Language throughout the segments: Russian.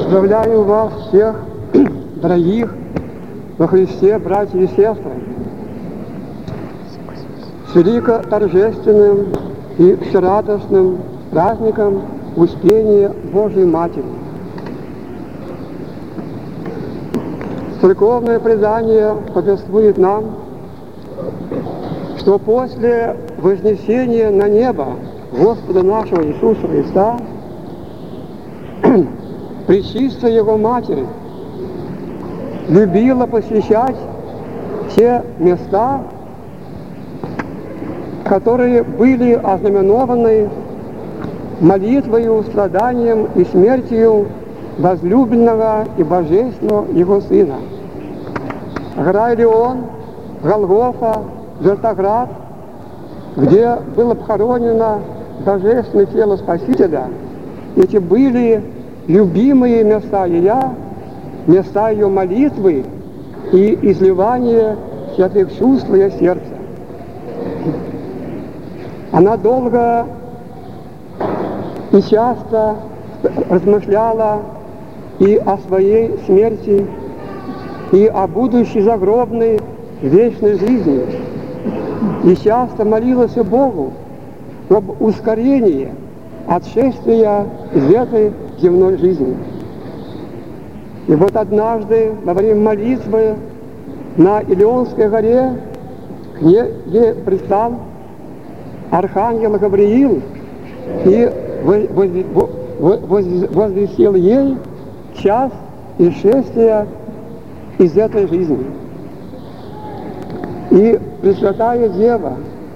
Поздравляю вас всех, дорогих во Христе, братья и сестры, с велико торжественным и всерадостным праздником Успения Божией Матери. Церковное предание повествует нам, что после вознесения на небо Господа нашего Иисуса Христа Пречистая Его Матерь любила посещать те места, которые были ознаменованы молитвою, страданием и смертью возлюбленного и божественного Его Сына. Гора Илион, Голгофа, Вертоград, где было похоронено божественное тело Спасителя, эти были любимые места Ее, места Ее молитвы и изливания святых чувств в ее сердце. Она долго и часто размышляла и о своей смерти, и о будущей загробной вечной жизни, и часто молилась Богу об ускорении отшествия из этой земной жизни. И вот однажды во время молитвы на Илионской горе к ней пристал архангел Гавриил и возвестил ей час исшествия из этой жизни. И Пресвятая Дева,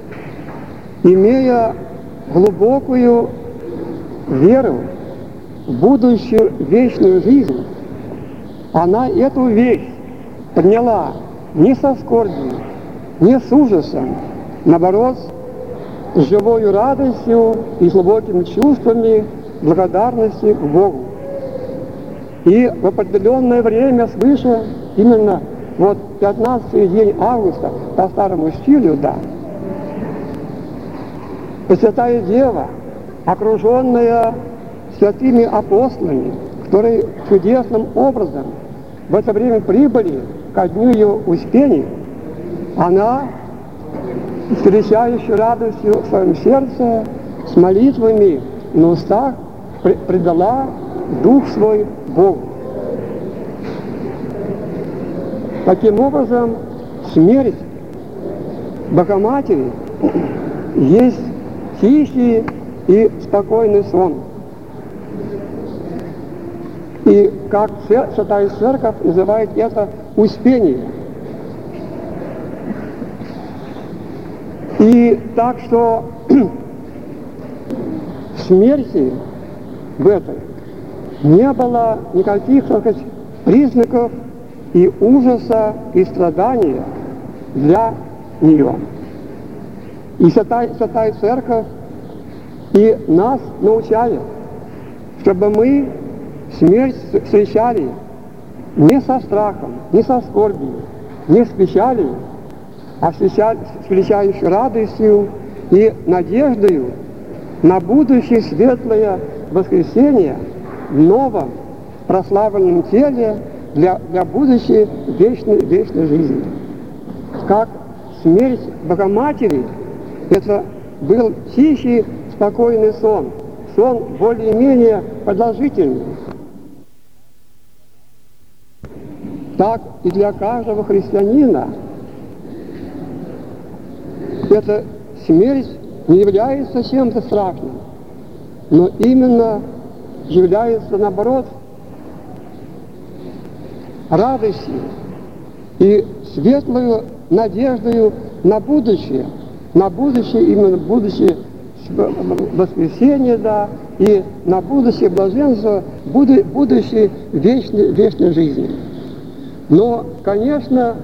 имея глубокую веру в будущую вечную жизнь, она эту вещь приняла не со скорбью, не с ужасом, наоборот, с живой радостью и глубокими чувствами благодарности к Богу. И в определенное время свыше, именно вот 15-й день августа, по старому стилю, да, Пресвятая Дева, окруженная святыми апостолами, которые чудесным образом в это время прибыли ко дню ее Успения, она, с величайшей радостью в своем сердце, с молитвами на устах, предала дух свой Богу. Таким образом, смерть Богоматери есть тихий и спокойный сон. И как Святая Церковь называет это успение. И так что в смерти в этой не было никаких, так сказать, признаков и ужаса, и страдания для нее. И Святая Церковь и нас научает, чтобы мы смерть встречали не со страхом, не со скорбью, не с печалью, а с величайшей радостью и надеждою на будущее светлое воскресение в новом прославленном теле для будущей вечной жизни. Как смерть Богоматери, это был тихий, спокойный сон, сон более-менее продолжительный. Так и для каждого христианина эта смерть не является чем-то страшным, но именно является, наоборот, радостью и светлою надеждою на будущее именно будущее воскресения, да, и на будущее блаженство, будущее вечной жизни. Но, конечно,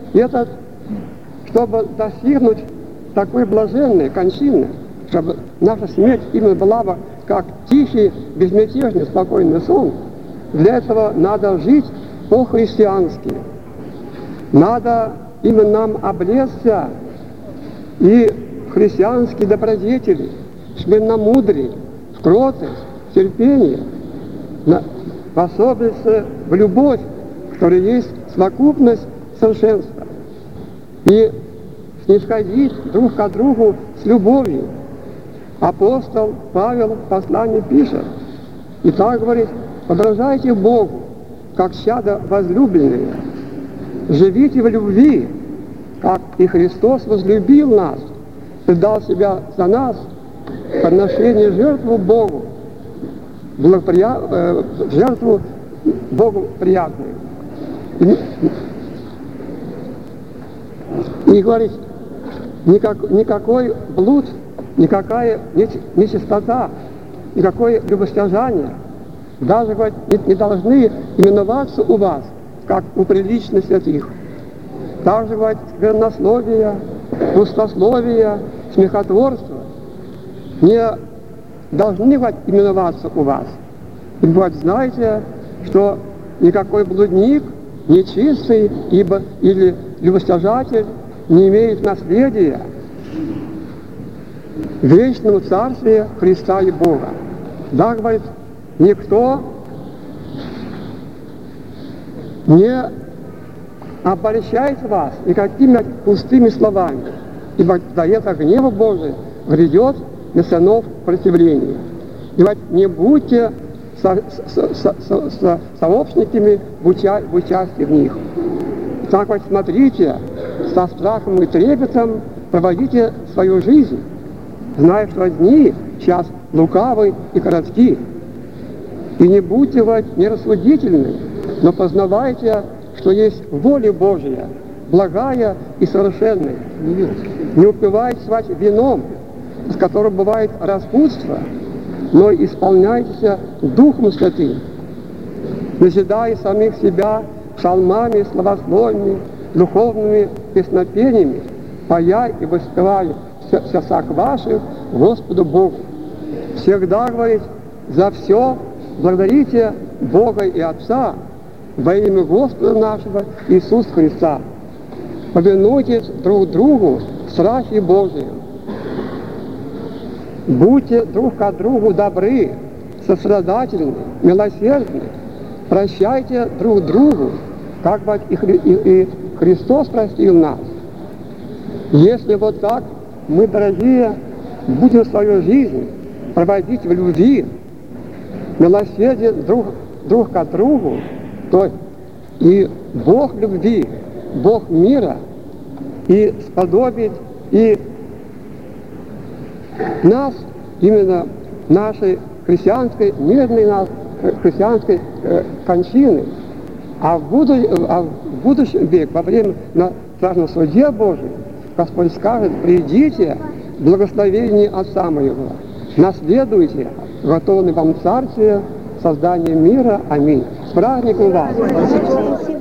чтобы достигнуть такой блаженной кончины, чтобы наша смерть именно была бы как тихий, безмятежный, спокойный сон, для этого надо жить по-христиански. Надо именно нам облечься и христианские добродетели, смиренномудрие, кротость, терпение, в особенности в любовь, которая есть совокупность совершенства. И снисходить друг к другу с любовью. Апостол Павел в послании пишет, и так говорит: подражайте Богу, как чада возлюбленные, живите в любви, как и Христос возлюбил нас, предал себя за нас, подношение жертву Богу, жертву Богу приятную. И говорит, никакой блуд, никакая нечистота, никакое любостяжание даже, говорит, не должны именоваться у вас, как у приличных святых. Также, говорит, сквернословие, пустословие, смехотворство не должны, говорит, именоваться у вас. И, говорит, знаете, что никакой блудник, нечистый или любостяжатель не имеет наследия в вечном царстве Христа и Бога. Да, говорит, никто не обольщает вас никакими пустыми словами, ибо за это гнева Божия грядет на сынов противления. И вот не будьте сообщниками в участии в них. Так вот смотрите, со страхом и трепетом проводите свою жизнь, зная, что дни сейчас лукавы и коротки. И не будьте вот нерассудительны, но познавайте, что есть воля Божия, благая и совершенная. Не упивайтесь вином, с которым бывает распутство, но исполняйтесь Духом Святым, назидая самих себя псалмами, словословиями, духовными песнопениями, поя и воспевая в сердцах ваших Господу Богу. Всегда, говорит, за все благодарите Бога и Отца во имя Господа нашего Иисуса Христа. Повинуйтесь друг другу в страхе Божьем. Будьте друг к другу добры, сострадательны, милосердны. Прощайте друг другу, как бы и Христос простил нас. Если вот так мы, дорогие, будем свою жизнь проводить в любви, милосердие друг к другу, то и Бог любви, Бог мира, и сподобит и нас, именно нашей христианской, мирной христианской кончины, а в будущем веке, во время на страшном суде Божьем, Господь скажет: придите, благословение Отца моего, наследуйте готовый вам царствие, создание мира. Аминь. С праздником вас!